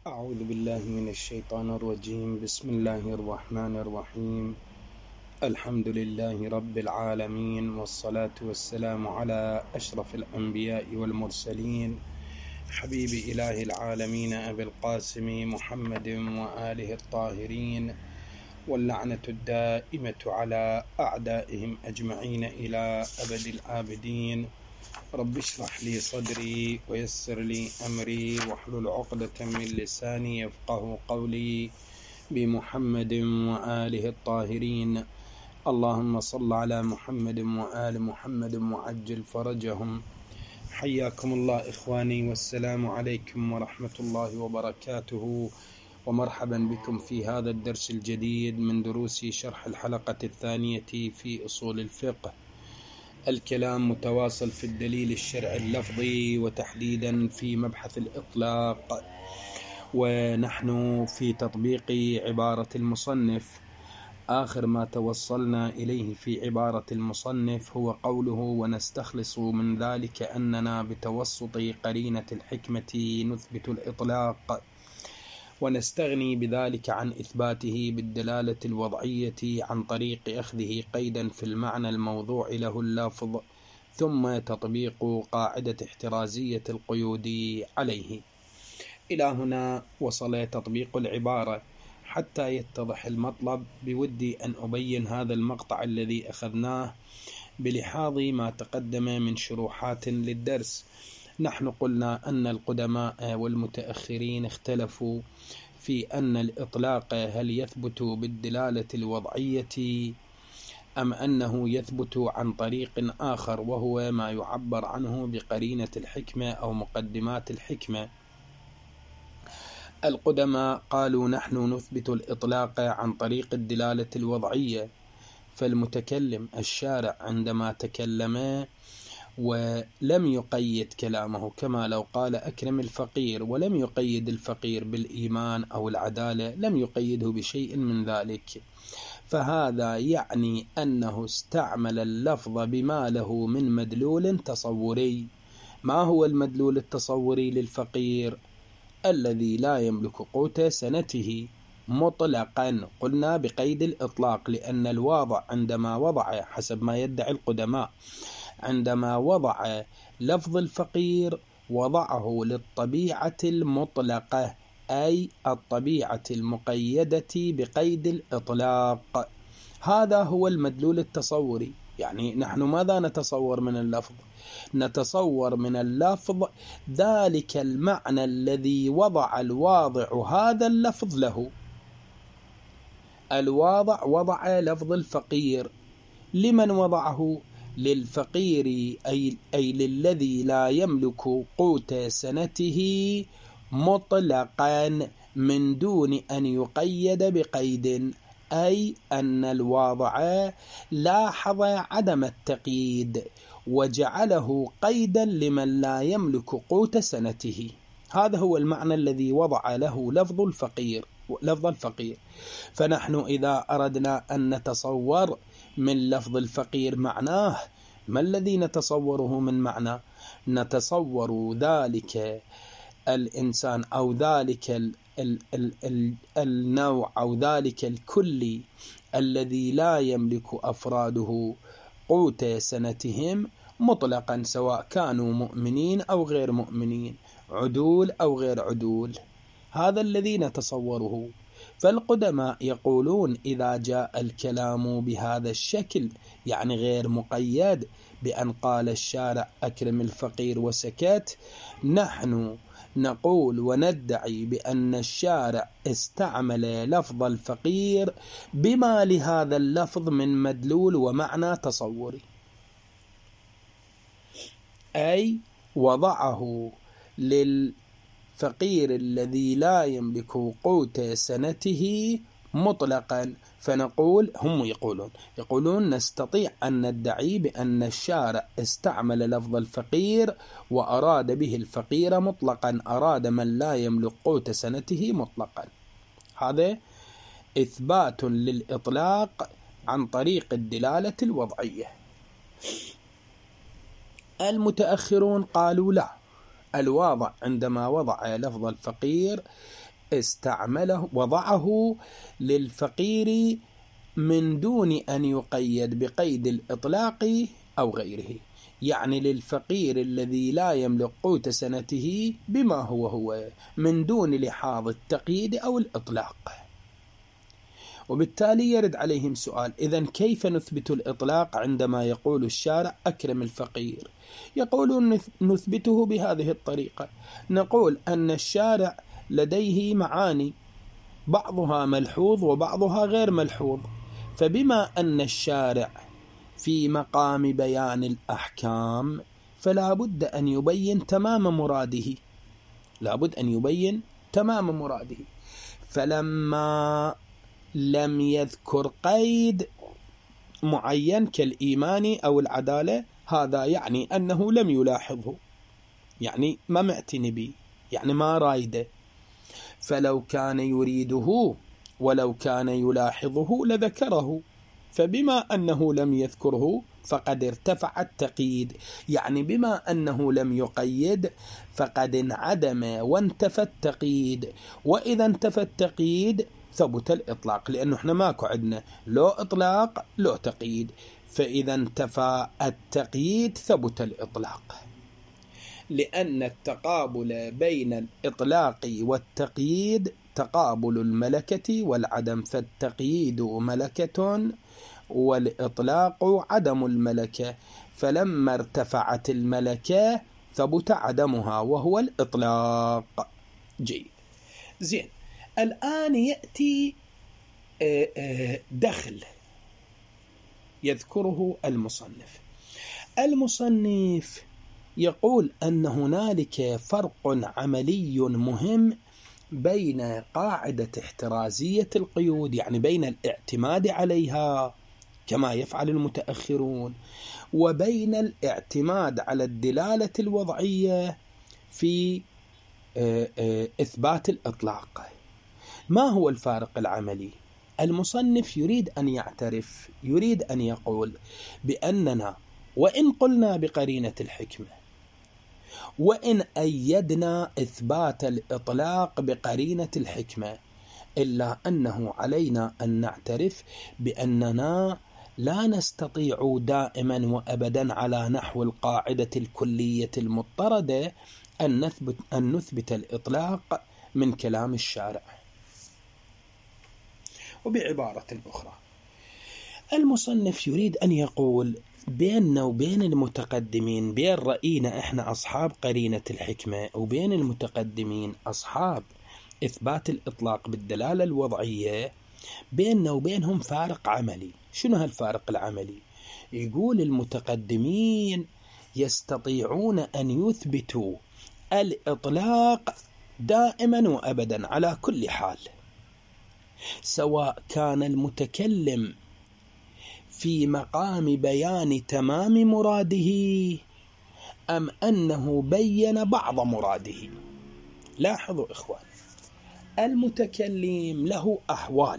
أعوذ بالله من الشيطان الرجيم. بسم الله الرحمن الرحيم. الحمد لله رب العالمين، والصلاة والسلام على أشرف الأنبياء والمرسلين، حبيب إله العالمين أبي القاسم محمد وآله الطاهرين، واللعنة الدائمة على أعدائهم أجمعين إلى أبد الآبدين. رب اشرح لي صدري ويسر لي أمري واحلل عقدة من لساني يفقه قولي، بمحمد وآله الطاهرين. اللهم صل على محمد وآل محمد وعجل فرجهم. حياكم الله إخواني، والسلام عليكم ورحمة الله وبركاته، ومرحبا بكم في هذا الدرس الجديد من دروس شرح الحلقة الثانية في أصول الفقه. الكلام متواصل في الدليل الشرعي اللفظي، وتحديدا في مبحث الإطلاق، ونحن في تطبيق عبارة المصنف. آخر ما توصلنا إليه في عبارة المصنف هو قوله: ونستخلص من ذلك أننا بتوسط قرينة الحكمة نثبت الإطلاق، ونستغني بذلك عن إثباته بالدلالة الوضعية عن طريق أخذه قيدا في المعنى الموضوع له اللفظ، ثم تطبيق قاعدة احترازية القيود عليه. إلى هنا وصل تطبيق العبارة. حتى يتضح المطلب بودي أن أبين هذا المقطع الذي أخذناه بلحاظ ما تقدم من شروحات للدرس. نحن قلنا أن القدماء والمتأخرين اختلفوا في أن الإطلاق هل يثبت بالدلالة الوضعية أم أنه يثبت عن طريق آخر، وهو ما يعبر عنه بقرينة الحكمة أو مقدمات الحكمة. القدماء قالوا نحن نثبت الإطلاق عن طريق الدلالة الوضعية، فالمتكلم الشارع عندما تكلم ولم يقيد كلامه، كما لو قال أكرم الفقير ولم يقيد الفقير بالإيمان أو العدالة، لم يقيده بشيء من ذلك، فهذا يعني أنه استعمل اللفظ بما له من مدلول تصوري. ما هو المدلول التصوري للفقير؟ الذي لا يملك قوت سنته مطلقا. قلنا بقيد الإطلاق، لأن الواضع عندما وضع، حسب ما يدعي القدماء، عندما وضع لفظ الفقير وضعه للطبيعة المطلقة، أي الطبيعة المقيدة بقيد الإطلاق. هذا هو المدلول التصوري. يعني نحن ماذا نتصور من اللفظ؟ نتصور من اللفظ ذلك المعنى الذي وضع الواضع هذا اللفظ له. الواضع وضع لفظ الفقير، لمن وضعه؟ للفقير، أي للذي لا يملك قوت سنته مطلقا من دون أن يقيد بقيد، أي أن الواضع لاحظ عدم التقييد وجعله قيدا لمن لا يملك قوت سنته. هذا هو المعنى الذي وضع له لفظ الفقير. فنحن إذا أردنا أن نتصور من لفظ الفقير معناه، ما الذي نتصوره من معنى؟ نتصور ذلك الإنسان أو ذلك النوع أو ذلك الكلي الذي لا يملك أفراده قوت سنتهم مطلقا، سواء كانوا مؤمنين أو غير مؤمنين، عدول أو غير عدول. هذا الذي نتصوره. فالقدماء يقولون إذا جاء الكلام بهذا الشكل، يعني غير مقيد بأن قال الشارع أكرم الفقير وسكت، نحن نقول وندعي بأن الشارع استعمل لفظ الفقير بما لهذا اللفظ من مدلول ومعنى تصوري، أي وضعه للفقير الذي لا يملك قوت سنته مطلقا. فنقول، هم يقولون نستطيع أن ندعي بأن الشارع استعمل لفظ الفقير وأراد به الفقير مطلقا، أراد من لا يملك قوت سنته مطلقا. هذا إثبات للإطلاق عن طريق الدلالة الوضعية. المتأخرون قالوا لا، الواضع عندما وضع لفظ الفقير استعمله وضعه للفقير من دون أن يقيد بقيد الإطلاق أو غيره، يعني للفقير الذي لا يملك قوت سنته بما هو من دون لحاظ التقييد أو الإطلاق. وبالتالي يرد عليهم سؤال: إذن كيف نثبت الإطلاق عندما يقول الشارع أكرم الفقير؟ يقولون نثبته بهذه الطريقة، نقول أن الشارع لديه معاني بعضها ملحوظ وبعضها غير ملحوظ، فبما أن الشارع في مقام بيان الأحكام فلا بد أن يبين تمام مراده، فلما لم يذكر قيد معين كالإيمان أو العدالة، هذا يعني أنه لم يلاحظه، يعني ما معتني به، يعني ما رايده. فلو كان يريده ولو كان يلاحظه لذكره، فبما أنه لم يذكره فقد ارتفع التقييد، يعني بما أنه لم يقيد فقد انعدم وانتفى التقييد، وإذا انتفى التقييد ثبت الإطلاق، لأنه احنا ماكو عندنا لو إطلاق لو تقييد، فإذا انتفى التقييد ثبت الإطلاق، لأن التقابل بين الإطلاق والتقييد تقابل الملكة والعدم، فالتقييد ملكة والإطلاق عدم الملكة، فلما ارتفعت الملكة ثبت عدمها وهو الإطلاق. جيد، زين. الآن يأتي دخل يذكره المصنف يقول أن هنالك فرق عملي مهم بين قاعدة احترازية القيود، يعني بين الاعتماد عليها كما يفعل المتأخرون، وبين الاعتماد على الدلالة الوضعية في إثبات الإطلاق. ما هو الفارق العملي؟ المصنف يريد أن يعترف، يريد أن يقول بأننا وإن قلنا بقرينة الحكمة، وإن أيدنا إثبات الإطلاق بقرينة الحكمة، إلا أنه علينا أن نعترف بأننا لا نستطيع دائما وأبدا على نحو القاعدة الكلية المضطردة أن نثبت الإطلاق من كلام الشارع. وبعبارة أخرى، المصنف يريد أن يقول بيننا وبين المتقدمين، بين رأينا إحنا أصحاب قرينة الحكمة وبين المتقدمين أصحاب إثبات الإطلاق بالدلالة الوضعية، بيننا وبينهم فارق عملي. شنو هالفارق العملي؟ يقول المتقدمين يستطيعون أن يثبتوا الإطلاق دائما وأبدا على كل حال، سواء كان المتكلم في مقام بيان تمام مراده أم أنه بين بعض مراده. لاحظوا إخوان، المتكلم له أحوال،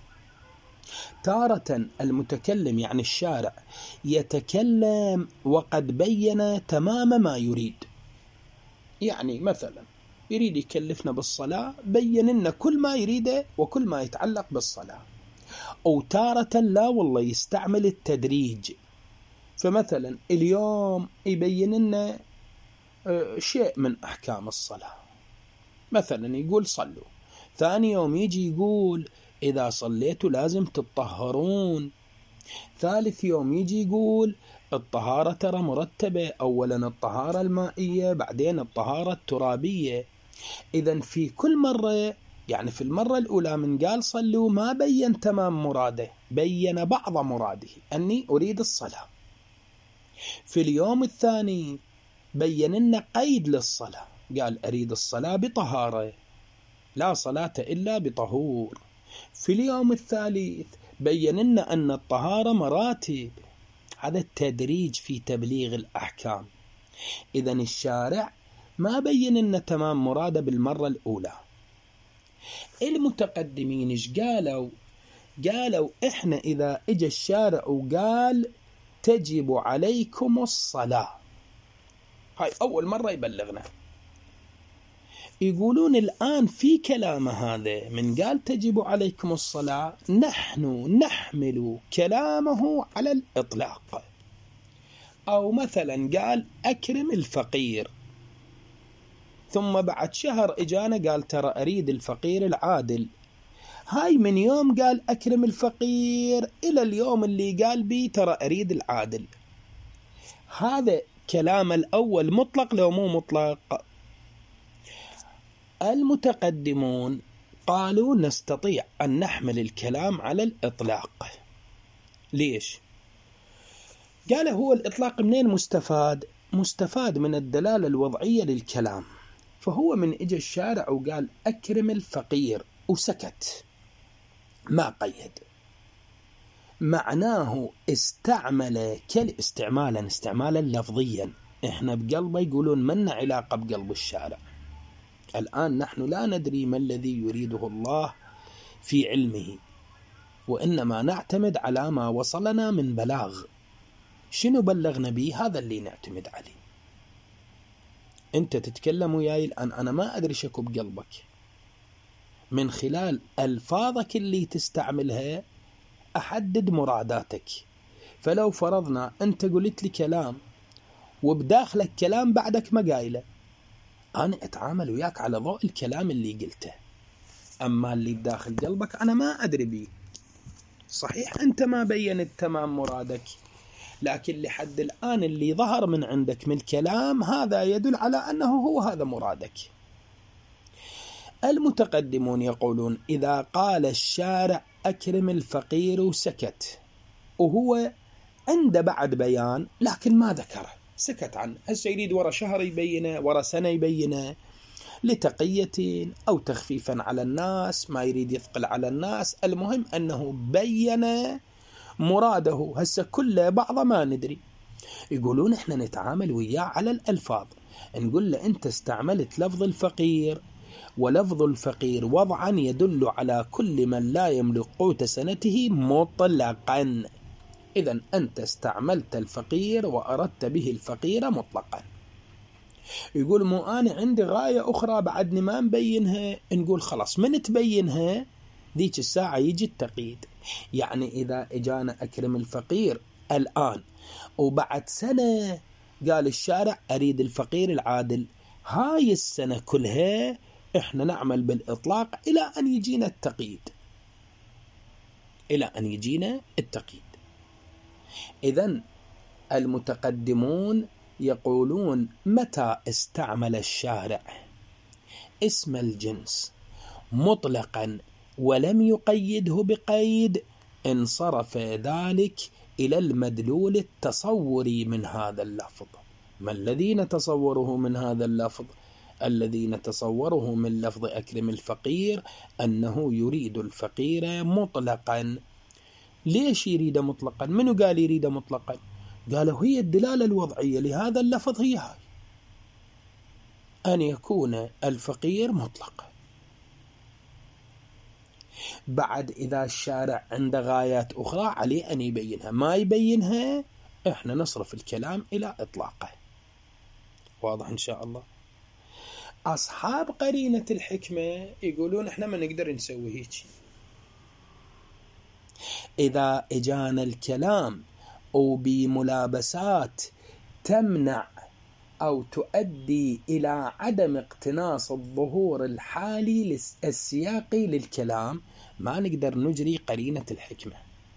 تارة المتكلم يعني الشارع يتكلم وقد بين تمام ما يريد، يعني مثلا يريد يكلفنا بالصلاة، بين لنا كل ما يريده وكل ما يتعلق بالصلاة. أو تارة لا والله يستعمل التدريج، فمثلا اليوم يبين لنا شيء من أحكام الصلاة، مثلا يقول صلوا، ثاني يوم يجي يقول إذا صليتوا لازم تطهرون، ثالث يوم يجي يقول الطهارة ترى مرتبة، أولا الطهارة المائية بعدين الطهارة الترابية. إذن في كل مرة، يعني في المرة الأولى من قال صلوا ما بين تمام مراده، بين بعض مراده أني أريد الصلاة. في اليوم الثاني بين لنا قيد للصلاة، قال أريد الصلاة بطهارة، لا صلاة إلا بطهور. في اليوم الثالث بين لنا أن الطهارة مراتب. هذا التدريج في تبليغ الأحكام. إذن الشارع ما بين لنا تمام مراده بالمرة الأولى. المتقدمين إيش قالوا؟ قالوا إحنا إذا إجى الشارع وقال تجب عليكم الصلاة، هاي أول مرة يبلغنا، يقولون الآن في كلام هذا من قال تجب عليكم الصلاة نحن نحمل كلامه على الإطلاق. أو مثلا قال أكرم الفقير، ثم بعد شهر إجانا قال ترى أريد الفقير العادل. هاي من يوم قال أكرم الفقير إلى اليوم اللي قال بي ترى أريد العادل. هذا كلام الأول مطلق لو مو مطلق؟ المتقدمون قالوا نستطيع أن نحمل الكلام على الإطلاق. ليش؟ قال هو الإطلاق منين مستفاد؟ مستفاد من الدلالة الوضعية للكلام. فهو من إجا الشارع وقال أكرم الفقير وسكت ما قيد، معناه استعمل استعمالا لفظيا. إحنا بقلبه يقولون منا علاقة بقلب الشارع. الآن نحن لا ندري ما الذي يريده الله في علمه، وإنما نعتمد على ما وصلنا من بلاغ. شنو بلغنا به هذا اللي نعتمد عليه. أنت تتكلم وياي الآن أنا ما أدري شكو بقلبك، من خلال ألفاظك اللي تستعملها أحدد مراداتك. فلو فرضنا أنت قلت لي كلام وبداخلك كلام بعدك ما قايله، أنا أتعامل وياك على ضوء الكلام اللي قلته. أما اللي بداخل قلبك أنا ما أدري بيه. صحيح أنت ما بيّنت تمام مرادك، لكن لحد الآن اللي ظهر من عندك من الكلام هذا يدل على أنه هو هذا مرادك. المتقدمون يقولون إذا قال الشارع أكرم الفقير وسكت، وهو عنده بعد بيان لكن ما ذكره، سكت عنه. هسه يريد ورا شهر يبينه، ورا سنة يبينه، لتقية أو تخفيفا على الناس، ما يريد يثقل على الناس. المهم أنه بين مراده. هسه كله بعضه ما ندري. يقولون إحنا نتعامل وياه على الألفاظ، نقول له أنت استعملت لفظ الفقير، ولفظ الفقير وضعا يدل على كل من لا يملك قوت سنته مطلقا. إذن أنت استعملت الفقير وأردت به الفقير مطلقا. يقول مو أنا عندي غاية أخرى بعدني ما مبينها. نقول خلاص من تبينها ذيك الساعة يجي التقييد. يعني إذا إجانا أكرم الفقير الآن وبعد سنة قال الشارع أريد الفقير العادل، هاي السنة كلها إحنا نعمل بالإطلاق إلى أن يجينا التقييد، إلى أن يجينا التقييد. إذن المتقدمون يقولون متى استعمل الشارع اسم الجنس مطلقا ولم يقيده بقيد، انصرف ذلك إلى المدلول التصوري من هذا اللفظ. ما الذي نتصوره من هذا اللفظ؟ الذي نتصوره من لفظ أكرم الفقير أنه يريد الفقير مطلقا. ليش يريد مطلقا؟ منو قال يريد مطلقا؟ قالوا هي الدلالة الوضعية لهذا اللفظ هي هاي، أن يكون الفقير مطلق. بعد إذا الشارع عنده غايات أخرى عليه أن يبينها، ما يبينها إحنا نصرف الكلام إلى إطلاقه. واضح إن شاء الله. أصحاب قرينة الحكمة يقولون إحنا ما نقدر نسوي هيك. إذا إجانا الكلام وبملابسات تمنع أو تؤدي إلى عدم اقتناص الظهور الحالي السياقي للكلام، ما نقدر نجري قرينة الحكمة.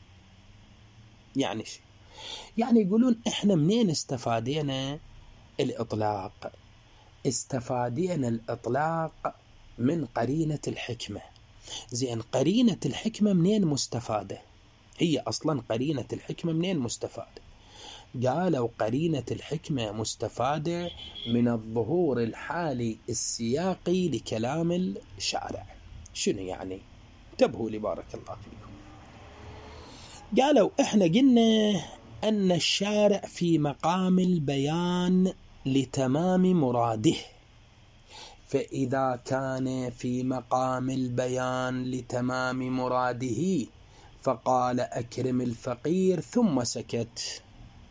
يعني يقولون إحنا منين استفادينا الإطلاق؟ استفادينا الإطلاق من قرينة الحكمة. زين، قرينة الحكمة منين مستفادة؟ هي أصلا قرينة الحكمة منين مستفادة؟ قالوا قرينة الحكمة مستفادة من الظهور الحالي السياقي لكلام الشارع. شنو يعني؟ انتبهوا لي بارك الله فيكم. قالوا إحنا قلنا أن الشارع في مقام البيان لتمام مراده، فإذا كان في مقام البيان لتمام مراده فقال أكرم الفقير ثم سكت،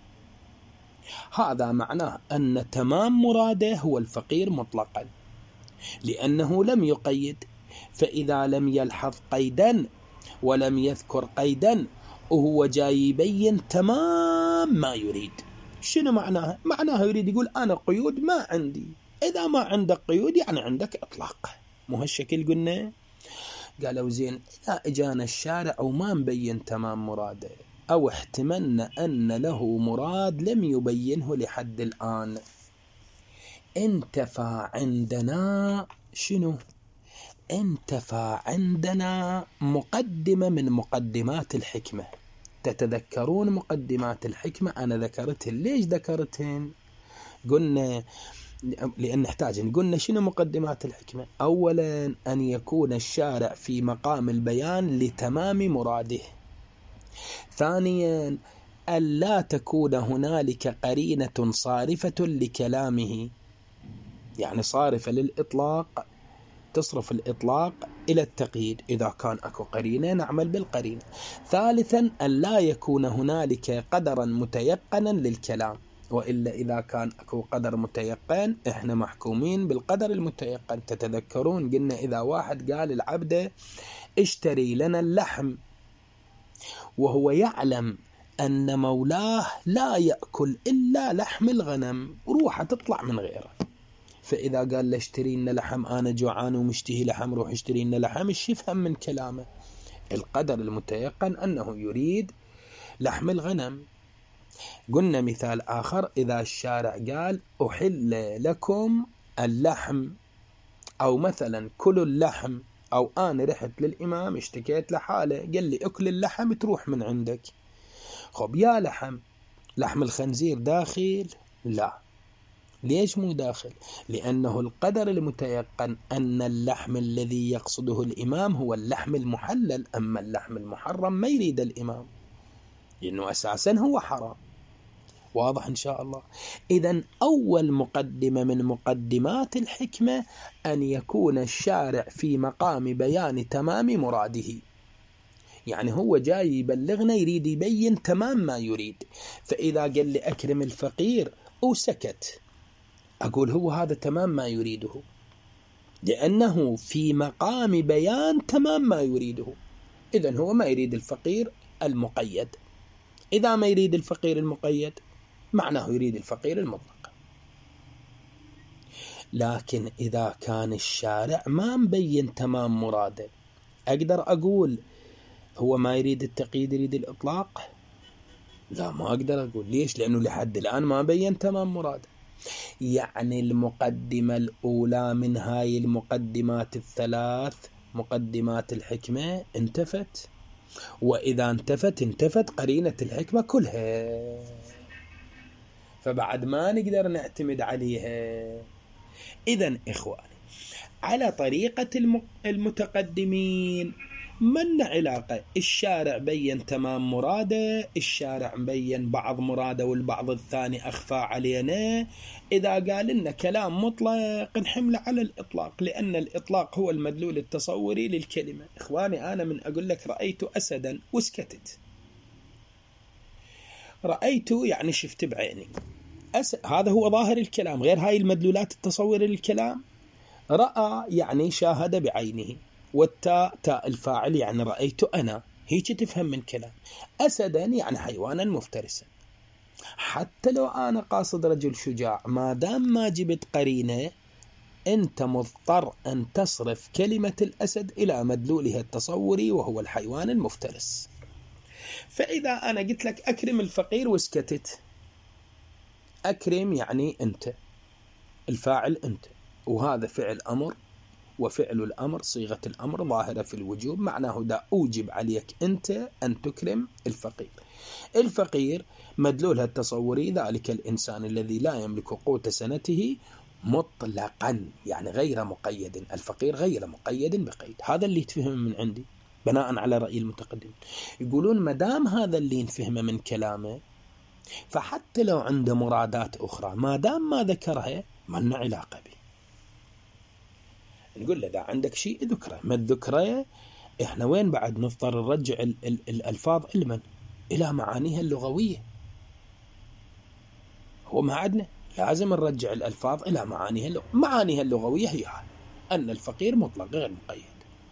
هذا معناه أن تمام مراده هو الفقير مطلقا. لأنه لم يقيد. فإذا لم يلحظ قيدا ولم يذكر قيدا وهو جاي يبين تمام ما يريد. شنو معناها؟ معناها يريد يقول أنا قيود ما عندي. إذا ما عندك قيود يعني عندك إطلاق. مو هالشكل قلنا؟ قالوا زين إذا إجانا الشارع وما مبين تمام مراده، أو احتملنا أن له مراد لم يبينه لحد الآن، انتفى عندنا شنو؟ انتفى عندنا مقدمة من مقدمات الحكمة. تتذكرون مقدمات الحكمة أنا ذكرتهن. ليش ذكرتهن؟ قلنا لأن نحتاج. قلنا شنو مقدمات الحكمة؟ أولا أن يكون الشارع في مقام البيان لتمام مراده. ثانيا أن لا تكون هنالك قرينة صارفة لكلامه، يعني صارفة للإطلاق تصرف الإطلاق إلى التقييد. إذا كان أكو قرينة نعمل بالقرينة. ثالثا أن لا يكون هنالك قدرا متيقنا للكلام، وإلا إذا كان أكو قدر متيقن إحنا محكومين بالقدر المتيقن. تتذكرون قلنا إذا واحد قال العبد اشتري لنا اللحم وهو يعلم أن مولاه لا يأكل إلا لحم الغنم، روح تطلع من غيره. فإذا قال له اشتري لنا لحم، أنا جوعان ومشتهي لحم، روح اشتري لنا لحم، ايش يفهم من كلامه؟ القدر المتيقن أنه يريد لحم الغنم. قلنا مثال آخر، إذا الشارع قال أحل لكم اللحم، أو مثلا كلوا اللحم، أو أنا رحت للإمام اشتكيت لحاله قال لي أكل اللحم تروح من عندك. خب يا لحم الخنزير داخل؟ لا. ليش مو داخل؟ لأنه القدر المتيقن أن اللحم الذي يقصده الإمام هو اللحم المحلل، أما اللحم المحرم ما يريد الإمام لأنه أساسا هو حرام. واضح إن شاء الله؟ إذن أول مقدمة من مقدمات الحكمة أن يكون الشارع في مقام بيان تمام مراده، يعني هو جاي يبلغنا يريد يبين تمام ما يريد. فإذا قال لي أكرم الفقير وسكت، أقول هو هذا تمام ما يريده، لأنه في مقام بيان تمام ما يريده. إذن هو ما يريد الفقير المقيد. إذا ما يريد الفقير المقيد معناه يريد الفقير المطلق. لكن إذا كان الشارع ما مبين تمام مراده، أقدر أقول هو ما يريد التقييد يريد الإطلاق؟ لا، ما أقدر أقول. ليش؟ لأنه لحد الآن ما بين تمام مراده. يعني المقدمة الأولى من هاي المقدمات الثلاث مقدمات الحكمة انتفت، وإذا انتفت قرينة الحكمة كلها، فبعد ما نقدر نعتمد عليها. إذن إخواني، على طريقة المتقدمين من علاقة؟ الشارع بين تمام مراده، الشارع بين بعض مراده والبعض الثاني أخفى علينا. إذا قال لنا كلام مطلق نحمله على الإطلاق، لأن الإطلاق هو المدلول التصوري للكلمة. إخواني، أنا من أقول لك رأيت أسدا وسكتت، رأيت يعني شفت بعيني، هذا هو ظاهر الكلام، غير هاي المدلولات التصورية للكلام. رأى يعني شاهد بعينه، والتاء تاء الفاعل يعني رأيت أنا، هيك تفهم من كلام. أسدا يعني حيوانا مفترسا. حتى لو أنا قاصد رجل شجاع، ما دام ما جبت قرينة أنت مضطر أن تصرف كلمة الأسد إلى مدلولها التصوري وهو الحيوان المفترس. فإذا أنا قلت لك أكرم الفقير وسكتت، أكرم يعني أنت، الفاعل أنت، وهذا فعل أمر، وفعل الأمر صيغة الأمر ظاهرة في الوجوب، معناه دا أوجب عليك أنت أن تكرم الفقير. الفقير مدلولها التصوري ذلك الإنسان الذي لا يملك قوت سنته مطلقا، يعني غير مقيد. الفقير غير مقيد بقيد. هذا اللي يتفهم من عندي بناء على رأي المتقدم. يقولون مدام هذا اللي ينفهم من كلامه، فحتى لو عنده مرادات أخرى ما دام ما ذكرها ما لنا علاقة به. نقول له دا عندك شيء ذكره، ما الذكره إحنا وين بعد نضطر نرجع الألفاظ علما إلى معانيها اللغوية. هو ما عدنا لازم نرجع الألفاظ إلى معانيها اللغوية. هي أن الفقير مطلق غير مقيد.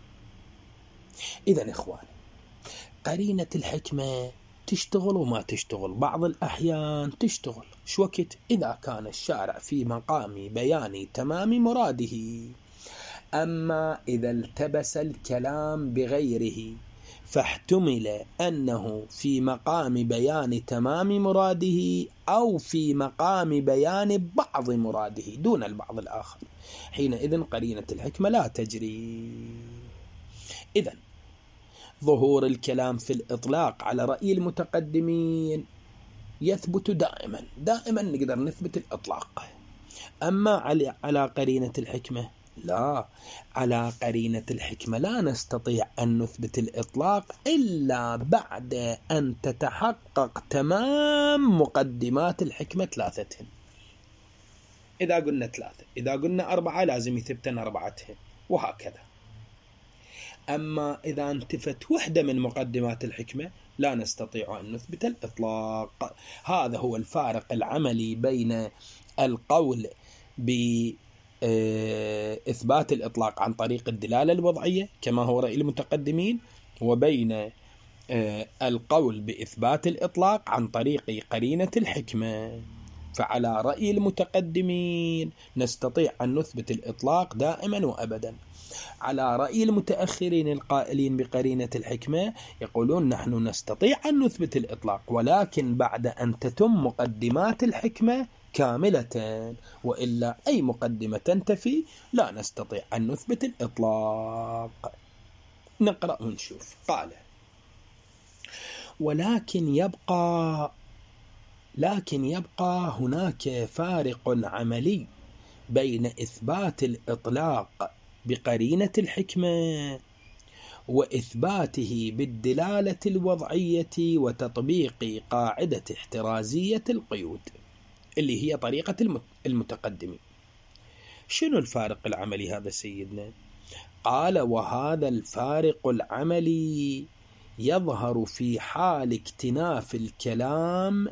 إذن إخواني، قرينة الحكمة تشتغل وما تشتغل، بعض الأحيان تشتغل. شو وقت؟ إذا كان الشارع في مقام بيان تمام مراده. أما إذا التبس الكلام بغيره فاحتمل أنه في مقام بيان تمام مراده أو في مقام بيان بعض مراده دون البعض الآخر، حينئذ قرينة الحكمة لا تجري. إذن ظهور الكلام في الإطلاق على رأي المتقدمين يثبت دائما نقدر نثبت الإطلاق. أما على قرينة الحكمة لا، على قرينة الحكمة لا نستطيع أن نثبت الإطلاق إلا بعد أن تتحقق تمام مقدمات الحكمة ثلاثتهم. إذا قلنا ثلاثة، إذا قلنا أربعة لازم يثبتن أربعتهم، وهكذا. أما إذا انتفت وحدة من مقدمات الحكمة لا نستطيع أن نثبت الإطلاق. هذا هو الفارق العملي بين القول بإثبات الإطلاق عن طريق الدلالة الوضعية كما هو رأي المتقدمين، وبين القول بإثبات الإطلاق عن طريق قرينة الحكمة. فعلى رأي المتقدمين نستطيع أن نثبت الإطلاق دائما وأبدا. على رأي المتأخرين القائلين بقرينة الحكمة يقولون نحن نستطيع أن نثبت الإطلاق، ولكن بعد أن تتم مقدمات الحكمة كاملة، وإلا أي مقدمة تنتفي لا نستطيع أن نثبت الإطلاق. نقرأ ونشوف. قال: ولكن يبقى هناك فارق عملي بين إثبات الإطلاق بقرينة الحكمة وإثباته بالدلالة الوضعية وتطبيق قاعدة احترازية القيود اللي هي طريقة المتقدمين. شنو الفارق العملي هذا سيدنا؟ قال: وهذا الفارق العملي يظهر في حال اكتناف الكلام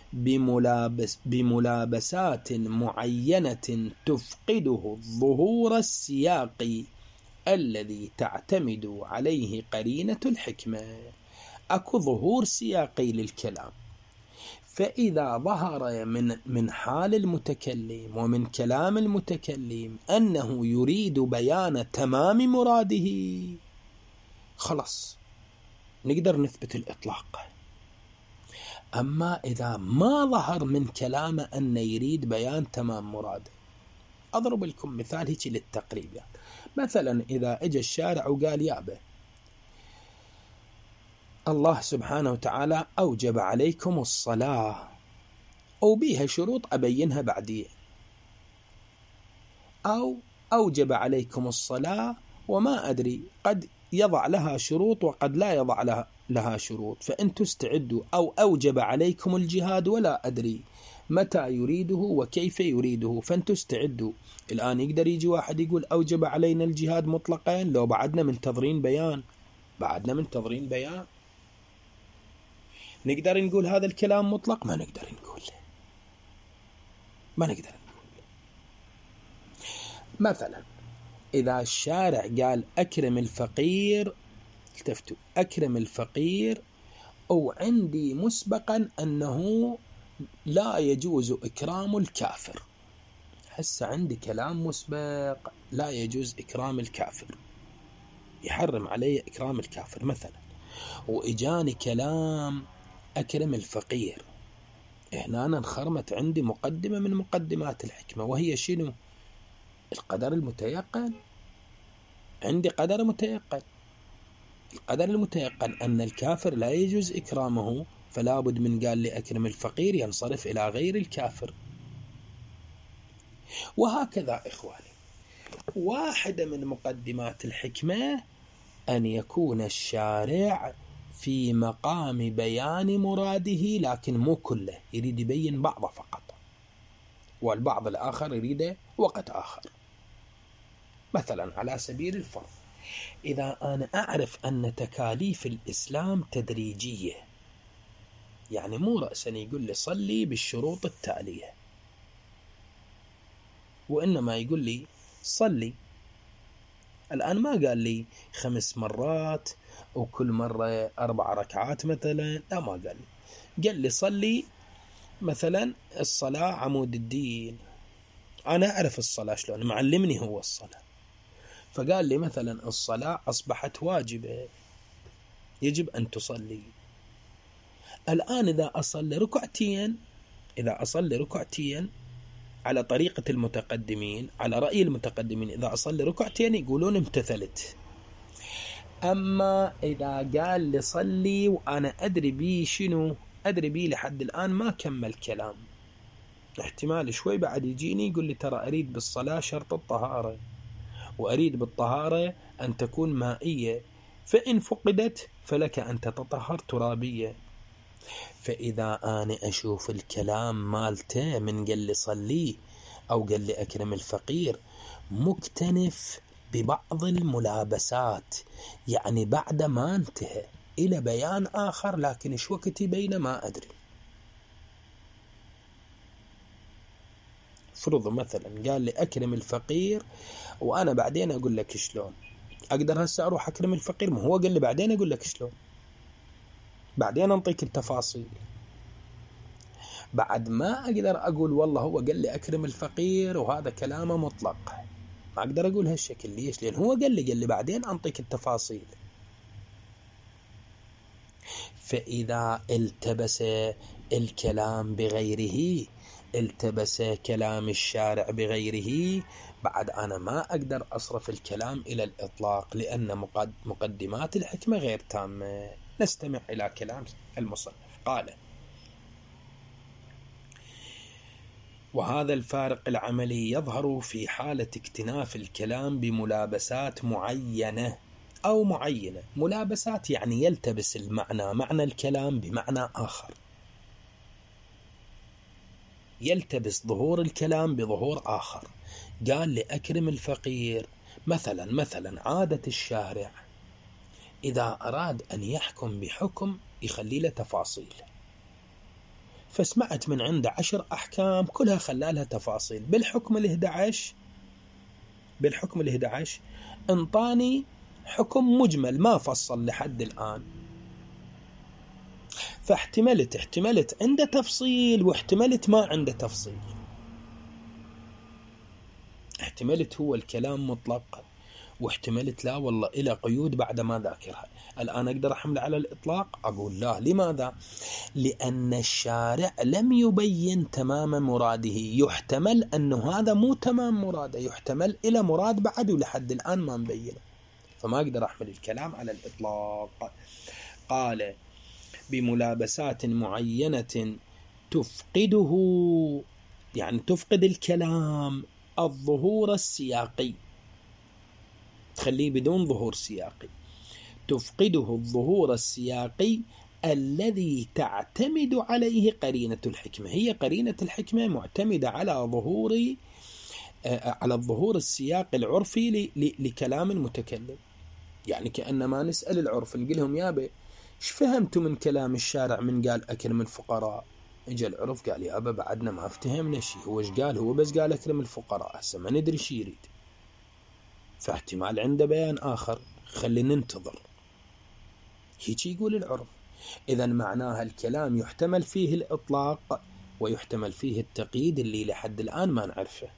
بملابسات معينة تفقده الظهور السياقي الذي تعتمد عليه قرينة الحكمة. أكو ظهور سياقي للكلام، فإذا ظهر من حال المتكلم ومن كلام المتكلم أنه يريد بيان تمام مراده، خلاص نقدر نثبت الإطلاق. أما إذا ما ظهر من كلامه أنه يريد بيان تمام مراده، أضرب لكم مثال هيك للتقريب. يعني مثلا إذا اجى الشارع وقال: يابا الله سبحانه وتعالى أوجب عليكم الصلاة وبيها شروط أبينها بعدين، أو أوجب عليكم الصلاة وما أدري قد يضع لها شروط وقد لا يضع لها شروط، فأنتم استعدوا. أو أوجب عليكم الجهاد ولا أدري متى يريده وكيف يريده، فأنتم استعدوا. الآن يقدر يجي واحد يقول أوجب علينا الجهاد مطلقا لو بعدنا منتظرين بيان؟ نقدر نقول هذا الكلام مطلق؟ ما نقدر نقول. مثلا إذا الشارع قال أكرم الفقير، التفتوا، أكرم الفقير، أو عندي مسبقا أنه لا يجوز إكرام الكافر. هسه عندي كلام مسبق لا يجوز إكرام الكافر، يحرم علي إكرام الكافر مثلا، وإجاني كلام أكرم الفقير. هنا أنا انخرمت عندي مقدمة من مقدمات الحكمة، وهي شنو؟ القدر المتيقن. عندي قدر متيقن، القدر المتيقن أن الكافر لا يجوز إكرامه، فلا بد من قال لي أكرم الفقير ينصرف إلى غير الكافر. وهكذا إخواني، واحدة من مقدمات الحكمة أن يكون الشارع في مقام بيان مراده، لكن مو كله، يريد يبين بعضه فقط، والبعض الآخر يريده وقت آخر. مثلا على سبيل الفرض، إذا أنا أعرف أن تكاليف الإسلام تدريجية، يعني مو رأسا يقول لي صلي بالشروط التالية، وإنما يقول لي صلي الآن ما قال لي 5 مرات وكل مرة 4 ركعات مثلا، لا ما قال لي، قال لي صلي مثلا الصلاة عمود الدين. أنا أعرف الصلاة شلون، معلمني هو الصلاة، فقال لي مثلا الصلاة أصبحت واجبة، يجب أن تصلي. الآن إذا أصلي ركعتين على طريقة المتقدمين، على رأي المتقدمين، إذا أصلي ركعتين يقولون امتثلت. أما إذا قال لي صلي وأنا أدري بيه لحد الآن ما كمل كلام، احتمال شوي بعد يجيني يقول لي ترى أريد بالصلاة شرط الطهارة، وأريد بالطهارة أن تكون مائية، فإن فقدت فلك أن تتطهر ترابية. فإذا أنا أشوف الكلام مالته من قال لي صلي أو قال لي أكرم الفقير مكتنف ببعض الملابسات، يعني بعد ما انتهى إلى بيان آخر، لكن إيش وقت يبين ما أدري. فرض مثلا قال لي أكرم الفقير وأنا بعدين أقول لك شلون، أقدر هسه أروح أكرم الفقير؟ ما هو قال لي بعدين أقول لك شلون، بعدين أنطيك التفاصيل. بعد ما أقدر أقول والله هو قال لي أكرم الفقير وهذا كلامه مطلق، ما أقدر أقول هالشكل. ليش؟ لأن هو قال لي بعدين أنطيك التفاصيل. فإذا التبس الكلام بغيره، التبس كلام الشارع بغيره، بعد أنا ما أقدر أصرف الكلام إلى الإطلاق، لأن مقدمات الحكمة غير تامة. نستمع إلى كلام المصنف. قال: وهذا الفارق العملي يظهر في حالة اكتناف الكلام بملابسات معينة أو معينة. ملابسات يعني يلتبس المعنى، معنى الكلام بمعنى آخر، يلتبس ظهور الكلام بظهور آخر. قال لأكرم الفقير مثلا عادة الشارع إذا أراد أن يحكم بحكم يخلي له تفاصيل، فسمعت من عنده 10 أحكام كلها خلالها تفاصيل. بالحكم ال11 انطاني حكم مجمل ما فصل لحد الآن، فاحتملت عنده تفصيل واحتملت ما عنده تفصيل. احتملت هو الكلام مطلق، واحتملت لا والله إلى قيود بعد ما ذاكرها. الآن أقدر أحمل على الإطلاق؟ أقول لا. لماذا؟ لأن الشارع لم يبين تمام مراده. يحتمل أنه هذا مو تمام مراده، يحتمل إلى مراد بعد ولحد الآن ما مبينه، فما أقدر أحمل الكلام على الإطلاق. قال: بملابسات معينة تفقده، يعني تفقد الكلام الظهور السياقي، تخليه بدون ظهور سياقي. تفقده الظهور السياقي الذي تعتمد عليه قرينة الحكمة. هي قرينة الحكمة معتمدة على الظهور السياقي العرفي لكلام المتكلم. يعني كأنما نسأل العرف نقول لهم يابا ايش فهمتوا من كلام الشارع من قال أكرم الفقراء؟ اجى العرف قال يابا بعدنا ما افتهمنا شيء، هو ايش قال؟ هو بس قال أكرم الفقراء، هسه ما ندري شي يريد، فاحتمال عنده بيان آخر، خلينا ننتظر. هيك يقول العرف. إذا معناها الكلام يحتمل فيه الإطلاق ويحتمل فيه التقييد اللي لحد الآن ما نعرفه.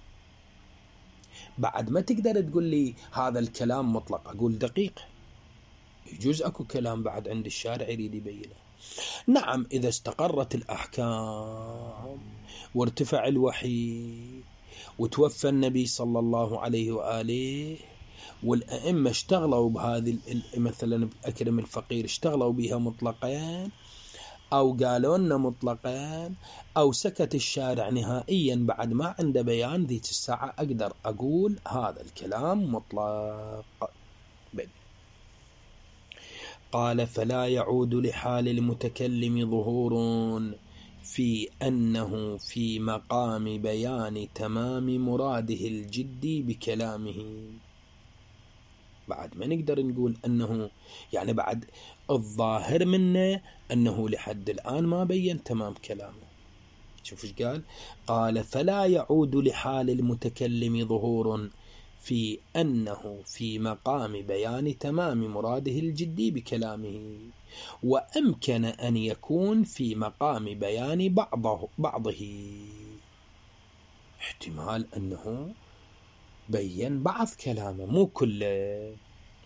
بعد ما تقدر تقول لي هذا الكلام مطلق، أقول دقيق، يجوز أكو كلام بعد عند الشارع يريد يبينه. نعم، إذا استقرت الأحكام وارتفع الوحي وتوفى النبي صلى الله عليه وآله والأئمة اشتغلوا بهذه مثلا أكرم الفقير اشتغلوا بها مطلقين، أو قالوا لنا مطلقين، أو سكت الشارع نهائيا بعد ما عنده بيان، ذيك الساعة أقدر أقول هذا الكلام مطلق. قال: فلا يعود لحال المتكلم ظهور في أنه في مقام بيان تمام مراده الجدي بكلامه. بعد ما نقدر نقول أنه يعني بعد الظاهر منه أنه لحد الآن ما بين تمام كلامه. شوف ايش قال؟ قال: فلا يعود لحال المتكلم ظهور في أنه في مقام بيان تمام مراده الجدي بكلامه، وأمكن أن يكون في مقام بيان بعضه، احتمال أنه بين بعض كلامه مو كله.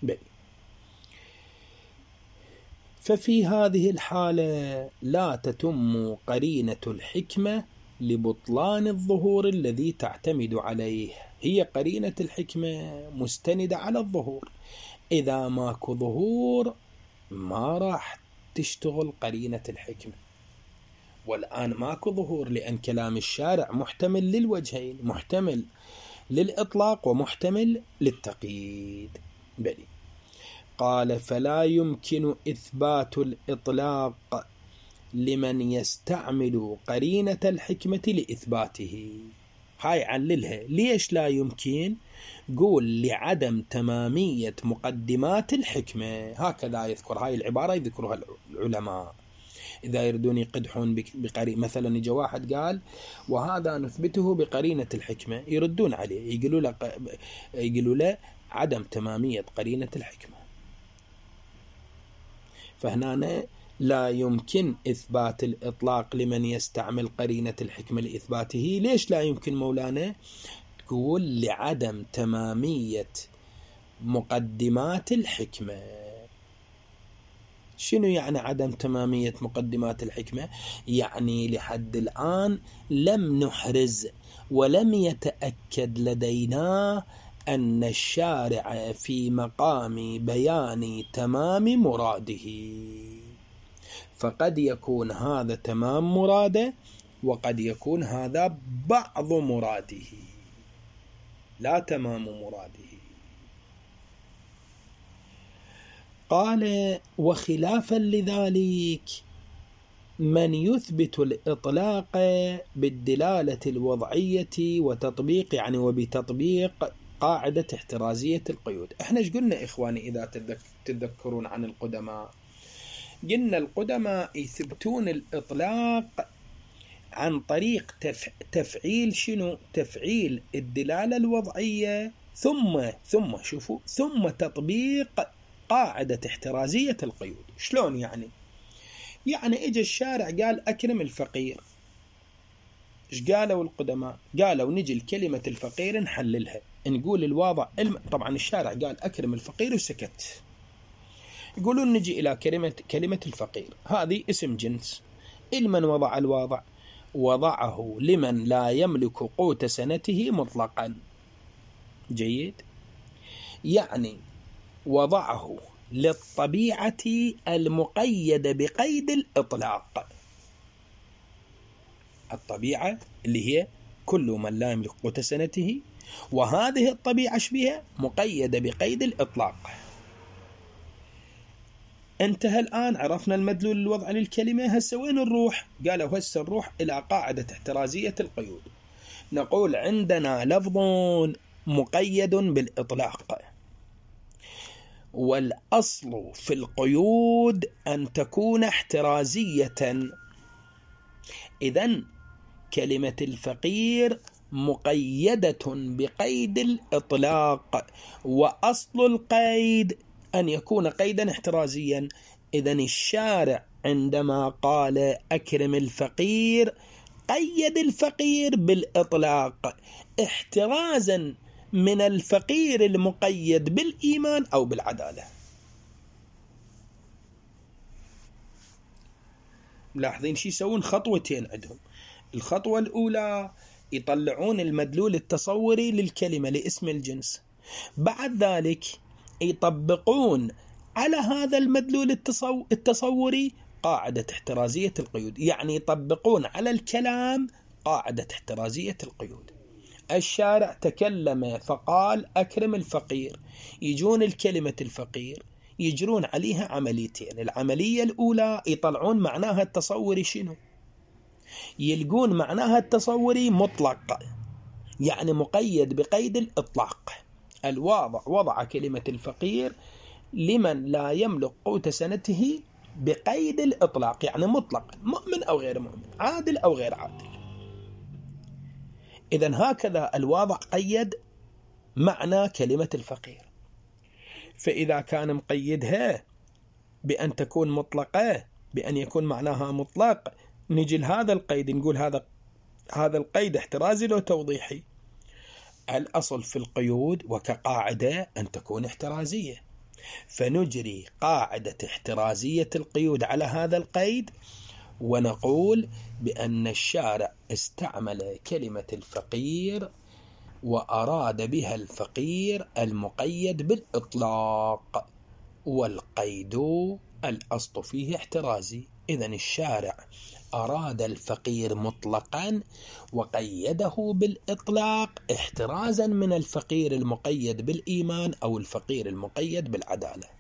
ففي هذه الحالة لا تتم قرينة الحكمة لبطلان الظهور الذي تعتمد عليه. هي قرينة الحكمة مستندة على الظهور، إذا ماكو ظهور ما راح تشتغل قرينة الحكمة. والآن ماكو ظهور لأن كلام الشارع محتمل للوجهين، محتمل للإطلاق ومحتمل للتقييد. بلي قال فلا يمكن إثبات الإطلاق لمن يستعمل قرينة الحكمة لإثباته. هاي عللها ليش لا يمكن؟ قول لعدم تمامية مقدمات الحكمة، هكذا يذكر هاي العبارة، يذكرها العلماء إذا يردون يقدحون بقرينة. مثلا يجي واحد قال وهذا نثبته بقرينة الحكمة، يردون عليه يقولوا له عدم تمامية قرينة الحكمة. فهنا لا يمكن إثبات الإطلاق لمن يستعمل قرينة الحكمة لإثباته. ليش لا يمكن مولانا؟ تقول لعدم تمامية مقدمات الحكمة. شنو يعني عدم تمامية مقدمات الحكمة؟ يعني لحد الآن لم نحرز ولم يتأكد لدينا أن الشارع في مقام بيان تمام مراده، فقد يكون هذا تمام مراده وقد يكون هذا بعض مراده لا تمام مراده. قال وخلافا لذلك من يثبت الإطلاق بالدلالة الوضعية وتطبيق وبتطبيق قاعدة احترازية القيود. احنا ايش قلنا إخواني إذا تتذكرون عن القدماء؟ قلنا القدماء يثبتون الإطلاق عن طريق تفعيل شنو؟ تفعيل الدلالة الوضعية ثم تطبيق قاعدة احترازية القيود. شلون يعني؟ اجى الشارع قال أكرم الفقير، ايش قالوا القدماء؟ قالوا نجي الكلمة الفقير نحللها، نقول الواضع طبعا الشارع قال أكرم الفقير وسكت، يقولون نجي إلى كلمة الفقير، هذه اسم جنس. المن وضع الواضع؟ وضعه لمن لا يملك قوت سنته مطلقا. جيد، يعني وضعه للطبيعة المقيدة بقيد الإطلاق. الطبيعة اللي هي كل من لا يملك قوت سنته، وهذه الطبيعة بها مقيدة بقيد الإطلاق. انتهى الآن، عرفنا المدلول الوضع للكلمة. هسه وين نروح؟ قالوا هسه نروح إلى قاعدة احترازية القيود. نقول عندنا لفظ مقيد بالإطلاق، والأصل في القيود أن تكون احترازية. إذن كلمة الفقير مقيدة بقيد الإطلاق، وأصل القيد أن يكون قيدا احترازيا. إذن الشارع عندما قال أكرم الفقير قيد الفقير بالإطلاق احترازا من الفقير المقيد بالإيمان أو بالعدالة. ملاحظين شي يسوون؟ خطوتين عندهم. الخطوة الأولى يطلعون المدلول التصوري للكلمة لاسم الجنس، بعد ذلك يطبقون على هذا المدلول التصوري قاعدة احترازية القيود، يعني يطبقون على الكلام قاعدة احترازية القيود. الشارع تكلم فقال أكرم الفقير، يجون الكلمة الفقير يجرون عليها عمليتين. العملية الأولى يطلعون معناها التصوري شنو؟ يلقون معناها التصوري مطلق، يعني مقيد بقيد الإطلاق. الواضع وضع كلمة الفقير لمن لا يملك قوت سنته بقيد الإطلاق، يعني مطلق، مؤمن أو غير مؤمن، عادل أو غير عادل. إذن هكذا الواضع قيد معنى كلمة الفقير. فإذا كان مقيدها بأن تكون مطلقة، بأن يكون معناها مطلق، نجي لهذا القيد نقول هذا القيد احترازي لو توضيحي. الأصل في القيود وكقاعدة أن تكون احترازية، فنجري قاعدة احترازية القيود على هذا القيد، ونقول بأن الشارع استعمل كلمة الفقير وأراد بها الفقير المقيد بالإطلاق، والقيد الأصل فيه احترازي. إذن الشارع أراد الفقير مطلقا وقيده بالإطلاق احترازا من الفقير المقيد بالإيمان أو الفقير المقيد بالعدالة.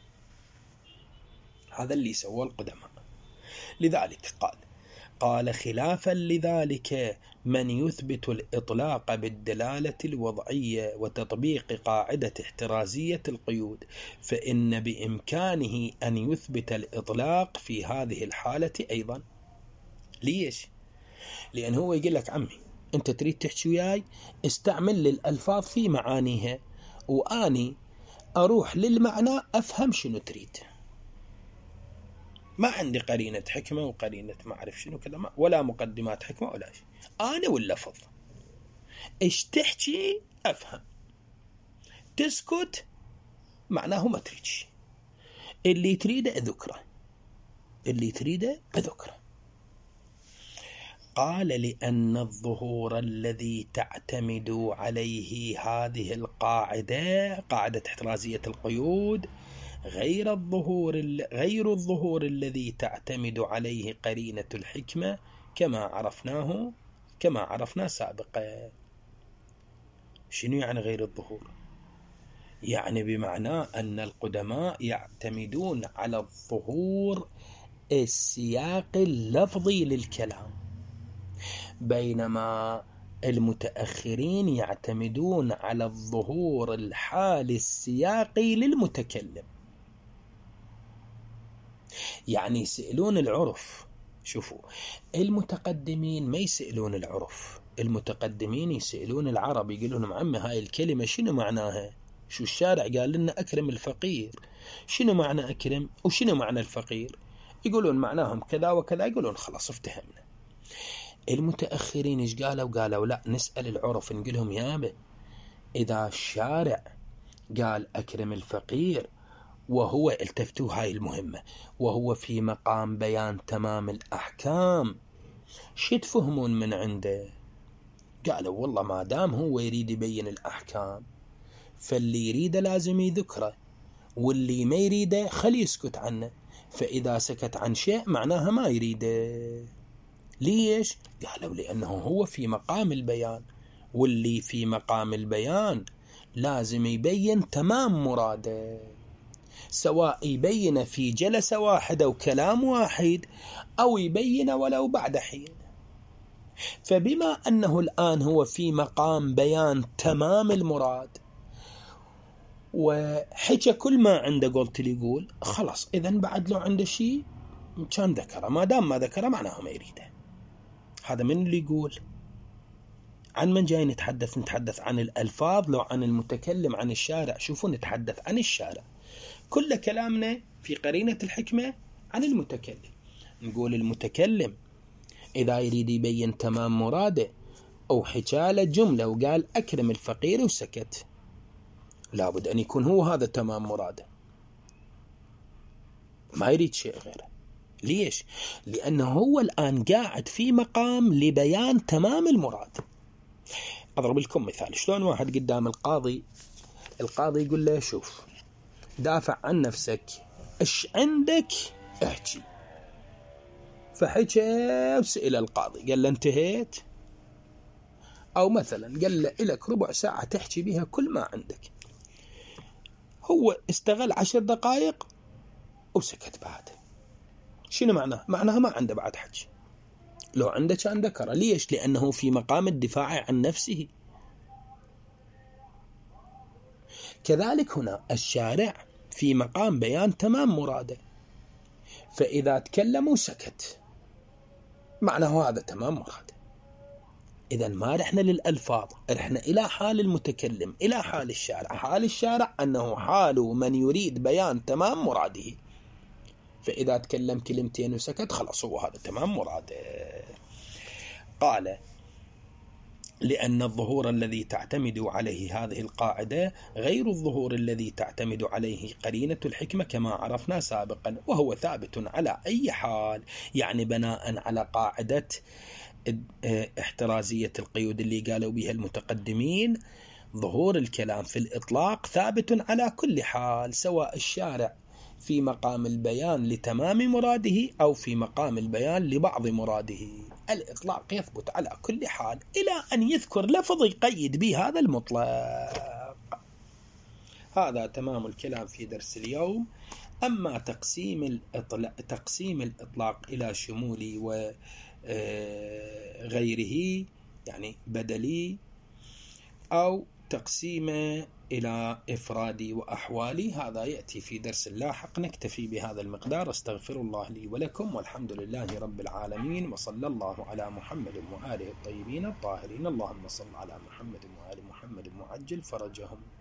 هذا اللي سوى القدماء. لذلك قال خلافا لذلك من يثبت الإطلاق بالدلالة الوضعية وتطبيق قاعدة احترازية القيود، فإن بإمكانه أن يثبت الإطلاق في هذه الحالة أيضا. ليش؟ لأن هو يقول لك عمي أنت تريد تحكي وياي، استعمل للألفاظ في معانيها، وآني أروح للمعنى أفهم شنو تريد. ما عندي قرينة حكمة وقرينة ما أعرف شنو كذا، ولا مقدمات حكمة ولا شيء، أنا واللفظ إيش تحكي أفهم. تسكت معناه ما تريد شيء، اللي تريده أذكره، اللي تريده أذكره. قال لأن الظهور الذي تعتمد عليه هذه القاعدة، قاعدة احترازية القيود، غير الظهور الذي تعتمد عليه قرينة الحكمة كما عرفنا سابقا. شنو يعني غير الظهور؟ يعني بمعنى أن القدماء يعتمدون على الظهور السياق اللفظي للكلام، بينما المتأخرين يعتمدون على الظهور الحالي السياقي للمتكلم. يعني يسألون العرف. شوفوا، المتقدمين ما يسألون العرف، المتقدمين يسألون العرب، يقولون عمي هاي الكلمة شنو معناها؟ شو الشارع قال لنا أكرم الفقير، شنو معنى أكرم وشنو معنى الفقير؟ يقولون معناهم كذا وكذا، يقولون خلاص افتهمنا. المتأخرين ايش قالوا؟ قالوا لا، نسأل العرف، نقول لهم يابا إذا الشارع قال أكرم الفقير وهو، التفتوا هاي المهمة، وهو في مقام بيان تمام الأحكام، شو تفهمون من عنده؟ قالوا والله ما دام هو يريد يبين الأحكام فاللي يريده لازم يذكره، واللي ما يريده خلي يسكت عنه، فإذا سكت عن شيء معناها ما يريده. ليش؟ قالوا لأنه هو في مقام البيان، واللي في مقام البيان لازم يبين تمام مراده، سواء يبين في جلسة واحدة وكلام واحد أو يبين ولو بعد حين. فبما أنه الآن هو في مقام بيان تمام المراد وحكى كل ما عنده، قلت لي يقول خلاص إذن بعد لو عنده شيء كان ذكره، ما دام ما ذكره معناه ما يريده. هذا من اللي يقول؟ عن من جاي نتحدث؟ نتحدث عن الألفاظ لو عن المتكلم عن الشارع؟ شوفوا، نتحدث عن الشارع، كل كلامنا في قرينة الحكمة عن المتكلم. نقول المتكلم إذا يريد يبين تمام مراده أو حكاله جملة وقال أكرم الفقير وسكت، لابد أن يكون هو هذا تمام مراده، ما يريد شيء غيره. ليش؟ لأنه هو الآن قاعد في مقام لبيان تمام المراد. أضرب لكم مثال، شلون واحد قدام القاضي يقول له شوف دافع عن نفسك، ايش عندك احكي، فحكى وسئل القاضي قال له انتهيت، أو مثلا قال له إلك ربع ساعة تحكي بها كل ما عندك، هو استغل 10 دقائق وسكت بعد. شنو معناه؟ معناها ما عنده بعد حكي، لو عنده كان ذكره. ليش؟ لأنه في مقام الدفاع عن نفسه. كذلك هنا الشارع في مقام بيان تمام مراده، فإذا تكلم وسكت معناه هذا تمام مراده. إذا ما رحنا للألفاظ، رحنا إلى حال المتكلم، إلى حال الشارع. حال الشارع أنه حال من يريد بيان تمام مراده، فإذا تكلم كلمتين وسكت خلاص هو هذا تمام مراده. قال: لأن الظهور الذي تعتمد عليه هذه القاعدة غير الظهور الذي تعتمد عليه قرينة الحكمة كما عرفنا سابقا، وهو ثابت على أي حال. يعني بناء على قاعدة احترازية القيود اللي قالوا بها المتقدمين، ظهور الكلام في الإطلاق ثابت على كل حال، سواء الشارع في مقام البيان لتمام مراده أو في مقام البيان لبعض مراده. الإطلاق يثبت على كل حال إلى أن يذكر لفظ يقيد به هذا المطلق. هذا تمام الكلام في درس اليوم. أما تقسيم الإطلاق إلى شمولي وغيره، يعني بدلي، أو تقسيمه إلى إفرادي وأحوالي، هذا يأتي في درس لاحق. نكتفي بهذا المقدار. استغفر الله لي ولكم، والحمد لله رب العالمين، وصلى الله على محمد وآله الطيبين الطاهرين. اللهم صل على محمد وآل محمد وعجل فرجهم.